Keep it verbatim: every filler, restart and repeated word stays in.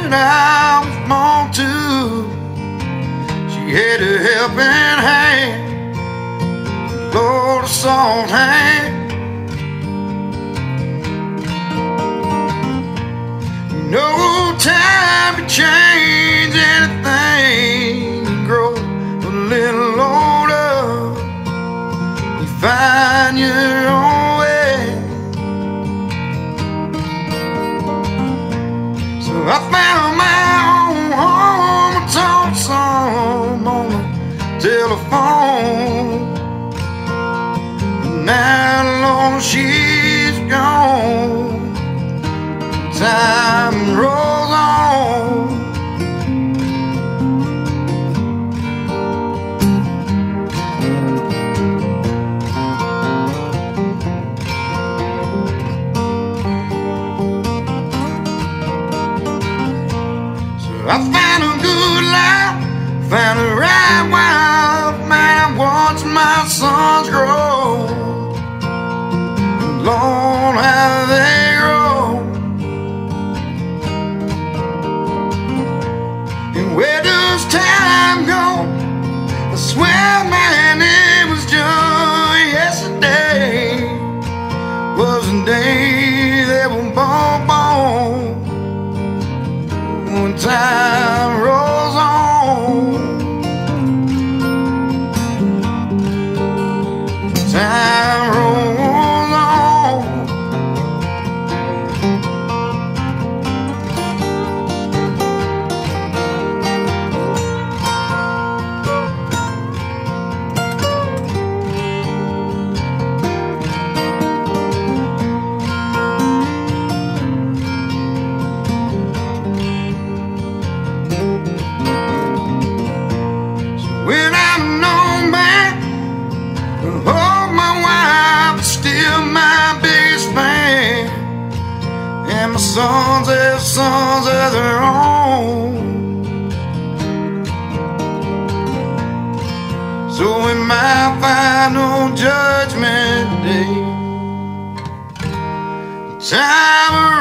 that I was born to. She had a helping hand, Lord, a soft hand. No time to change anything, to grow a little older, you find your own way. So I found my own home, I talked some on the telephone. Now long she's gone, time rolls on. So I found a good life, found a right wife, man, watch my sons grow. Lord, how they grow. And where does time go? I swear, man, it was just yesterday was the day they were born, born. When time rolls on, time rolls on. When I'm no man, oh, my wife is still my biggest fan, and my sons have sons of their own. So in my final judgment day, time